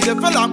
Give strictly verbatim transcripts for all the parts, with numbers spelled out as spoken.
the fella.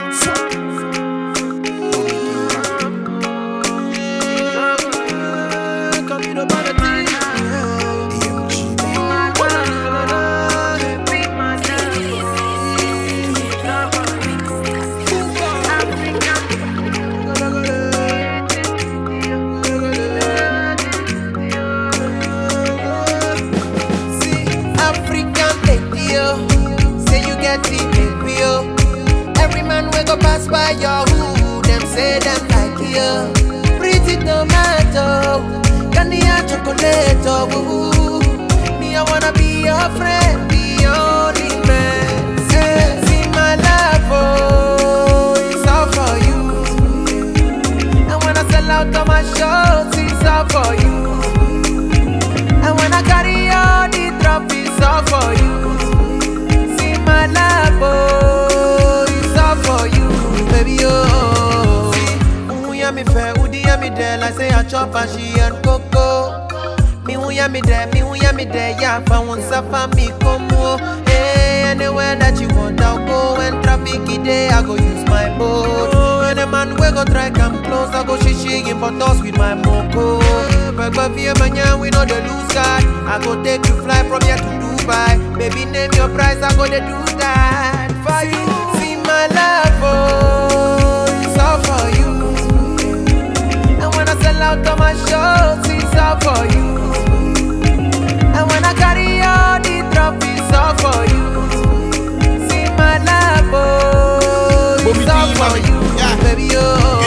Every man we go pass by your hood, them say them like you. Pretty tomato, candy and chocolate, oh, me I wanna be your friend, the only man. Say, see my love, oh, it's all for you. And when I sell out all my shows, it's all for you. And when I carry all the trophies, all for you. See my love, oh, for you, baby, oh. See, ya me fair, udi ya me there, like say I chop and she and coco. Me who ya me there, me who ya me there, yeah, for one suffer me come oh. Hey, anywhere that you want, I'll go. When traffic is there, I go use my boat. Oh, and the man we go try come close, I go shishing for toss with my moco. But but fear manya, we know the lose guy. I go take you fly from here to Dubai. Baby, name your price, I go to do that for you. My love, oh, it's all for you. And when I sell out all my shows, it's all for you. And when I carry all the trophies, all for you. See my love, oh, it's all for you, baby, oh.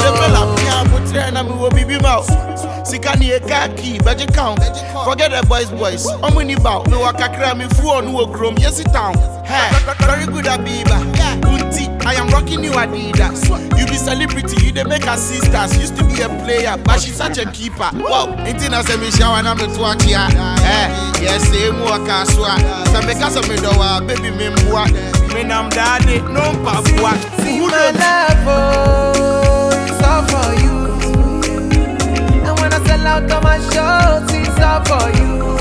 Sikani e kaki, beje count. Forget the boys, boys. I'm winning bout. No, I can't cry me fool on no chrome. Yes, it down. Hey, very good, Abiba. Unti, I am rocking you Adidas. You be celebrity, you they make her sisters. Used to be a player, but she's such a keeper. Wow, Intina say me shower and I'm the twat ya. Hey, yes, same work as well. Some because of me do baby me mwa. Me nam daddy, no papa. See my love, oh, it's all for you. When I sell out all my shows, it's all for you.